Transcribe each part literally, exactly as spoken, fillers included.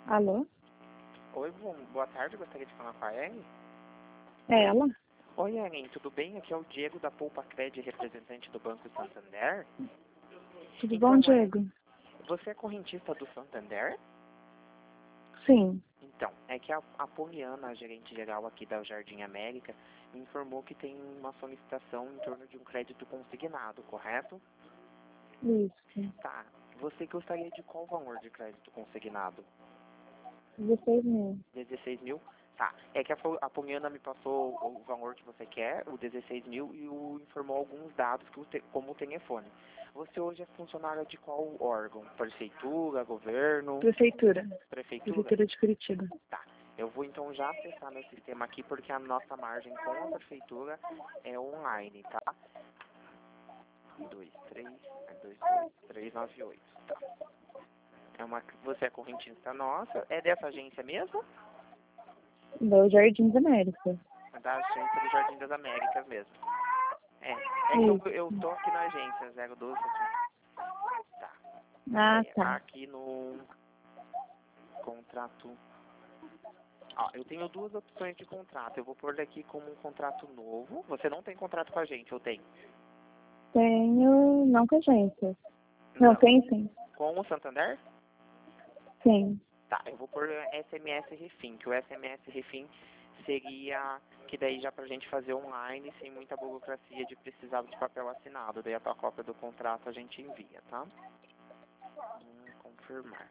Alô? Oi, bom, boa tarde, gostaria de falar com a Ellen. É ela? Oi, Ellen, tudo bem? Aqui é o Diego da Poupa Cred, representante do Banco Santander. Tudo Então, bom, é, Diego? você é correntista do Santander? Sim. Então, é que a, a Poliana, a gerente geral aqui da Jardim América, me informou que tem uma solicitação em torno de um crédito consignado, correto? Isso. Tá. Você gostaria de qual valor de crédito consignado? dezesseis mil. dezesseis mil? Tá. É que a, Fo- a Poliana me passou o valor que você quer, o dezesseis mil, e o, informou alguns dados, que o te, como o telefone. Você hoje é funcionária de qual órgão? Prefeitura, governo? Prefeitura. Prefeitura? Prefeitura de Curitiba. Tá. Eu vou então já acessar meu sistema aqui, porque a nossa margem com a prefeitura é online, tá? dois, três, dois, dois, três, nove, oito. Tá. É uma, você é correntista nossa? É dessa agência mesmo? Do Jardim da América. É da agência do Jardim das Américas mesmo. É, é que eu, Isso. eu tô aqui na agência zero doze. Tá. Ah, É, tá. aqui no contrato. Ó, eu tenho duas opções de contrato. Eu vou pôr aqui como um contrato novo. Você não tem contrato com a gente, eu tenho? Tenho, não com agência. Não, tem sim. Com o Santander? Sim. Tá, eu vou pôr S M S Refim, que o S M S Refim seria que daí já pra gente fazer online, sem muita burocracia de precisar de papel assinado. Daí a tua cópia do contrato a gente envia, tá? Hum, confirmar.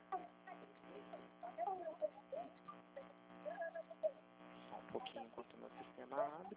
Só um pouquinho enquanto o meu sistema abre.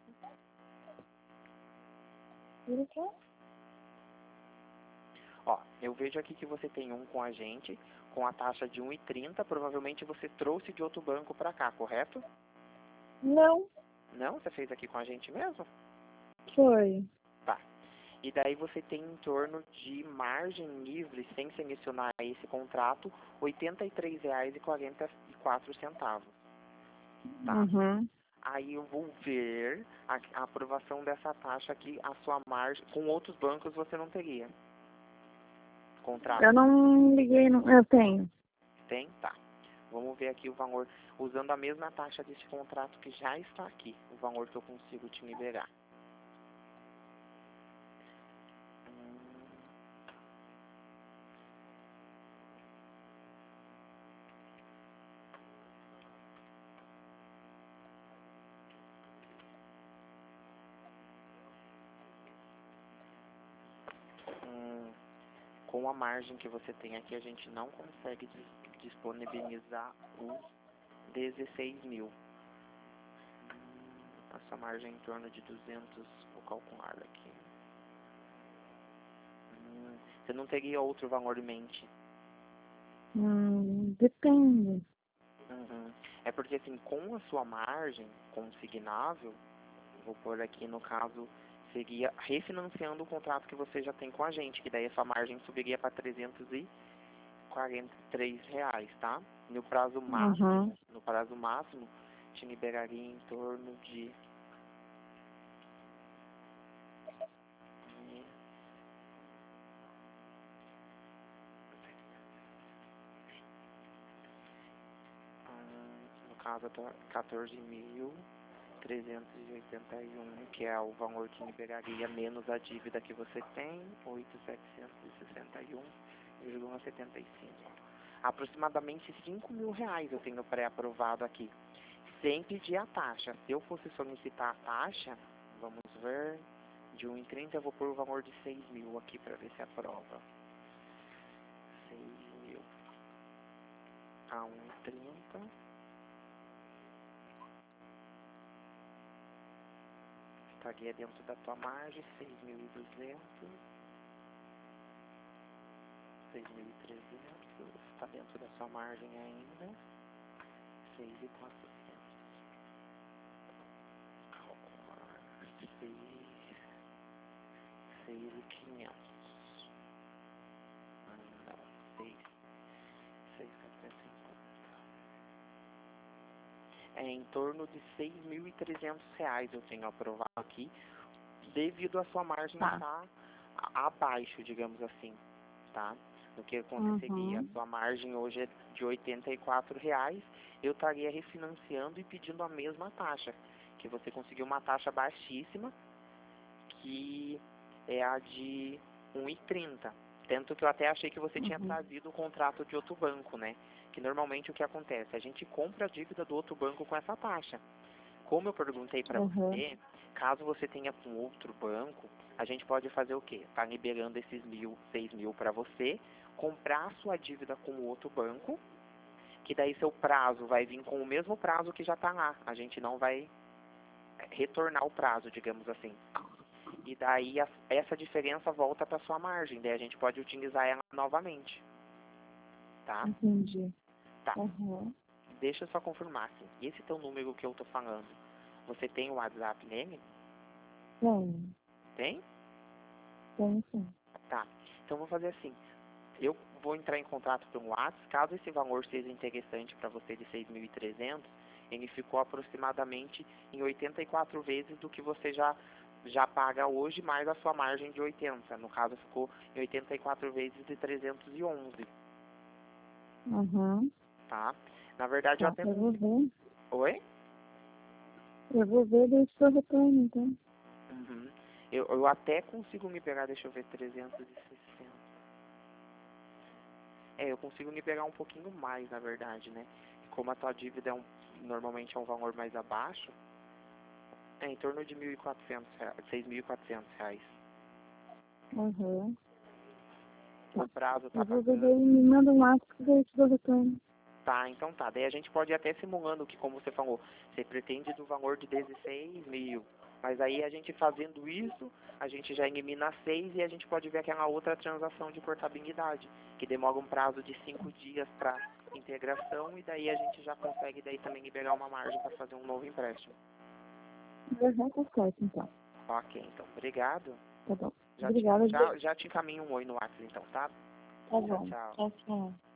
Ó, eu vejo aqui que você tem um com a gente, com a taxa de um e trinta. Provavelmente você trouxe de outro banco pra cá, correto? Não. Não? Você fez aqui com a gente mesmo? Foi. Tá. E daí você tem em torno de margem livre, sem selecionar esse contrato, oitenta e três reais e quarenta e quatro centavos. Tá? Uhum. Aí eu vou ver a, a aprovação dessa taxa aqui, a sua margem. Com outros bancos você não teria contrato. Eu não liguei, não. Eu tenho. Tem? Tá. Vamos ver aqui o valor, usando a mesma taxa desse contrato que já está aqui, o valor que eu consigo te liberar. Hum, hum, com a margem que você tem aqui, a gente não consegue dis- disponibilizar os dezesseis mil. Hum, essa margem é em torno de duzentos, vou calcular aqui. Hum, você não teria outro valor em mente? Hum, depende. Uhum. É porque assim, com a sua margem consignável, vou pôr aqui no caso, seria refinanciando o contrato que você já tem com a gente, que daí a sua margem subiria para trezentos e quarenta e três reais, tá? No prazo máximo, Uhum. no prazo máximo, te liberaria em torno de hum, no caso tá quatorze mil trezentos e oitenta e um, que é o valor que liberaria menos a dívida que você tem, oito mil setecentos e sessenta e um vírgula setenta e cinco. Aproximadamente cinco mil reais eu tenho pré-aprovado aqui, sem pedir a taxa. Se eu fosse solicitar a taxa, vamos ver, de um e trinta eu vou pôr o valor de seis mil aqui para ver se aprova. seis mil a um e trinta. Estaria dentro da tua margem, seis mil e duzentos, seis mil e trezentos, está dentro da sua margem ainda, seis mil e quatrocentos. Calcular, seis mil e quinhentos. Ah, não, seis mil setecentos e cinquenta. É em torno de seis mil e trezentos reais eu tenho aprovado aqui, devido à sua margem Tá. estar a- abaixo, digamos assim, tá? No que aconteceria, Uhum. a sua margem hoje é de oitenta e quatro reais, eu estaria refinanciando e pedindo a mesma taxa, que você conseguiu uma taxa baixíssima, que é a de um e trinta. Tanto que eu até achei que você tinha Uhum. trazido o contrato de outro banco, né? Que normalmente o que acontece? A gente compra a dívida do outro banco com essa taxa. Como eu perguntei para Uhum. você, caso você tenha com outro banco, a gente pode fazer o quê? Tá liberando esses mil, seis mil para você, comprar a sua dívida com o outro banco, que daí seu prazo vai vir com o mesmo prazo que já está lá. A gente não vai retornar o prazo, digamos assim. E daí a, essa diferença volta para sua margem, daí a gente pode utilizar ela novamente. Tá? Entendi. Tá. Uhum. Deixa eu só confirmar assim. Esse teu número que eu tô falando, você tem o WhatsApp nele? Tem, Tem? tem sim. Tá. Então vou fazer assim. Eu vou entrar em contato com o WhatsApp. Caso esse valor seja interessante para você de seis mil e trezentos, ele ficou aproximadamente em oitenta e quatro vezes do que você já já paga hoje, mais a sua margem de oitenta. No caso, ficou em oitenta e quatro vezes de trezentos e onze, Uhum. tá? Na verdade, eu Tá, até eu vou... vou ver. Oi? Eu vou ver e deixo eu retorno, então. Uhum. Eu, eu até consigo me pegar, deixa eu ver, trezentos e sessenta. É, eu consigo me pegar um pouquinho mais, na verdade, né? Como a tua dívida é um, normalmente é um valor mais abaixo, é em torno de mil e quatrocentos reais, seis mil e quatrocentos reais. Uhum. O Tá. prazo tá Eu vou ver passando. daí, me manda um WhatsApp e daí eu te dou retorno. Tá, então tá. Daí a gente pode ir até simulando que, como você falou, você pretende do valor de dezesseis mil. Mas aí a gente fazendo isso, a gente já elimina seis e a gente pode ver aquela outra transação de portabilidade, que demora um prazo de cinco dias para integração e daí a gente já consegue daí também liberar uma margem para fazer um novo empréstimo. Uhum, tá certo, então. Ok, então, obrigado. Tá bom. Já te, Obrigada. já, já te encaminho um oi no WhatsApp então, tá? Tá Tchau, bom. tchau. Tchau, tchau.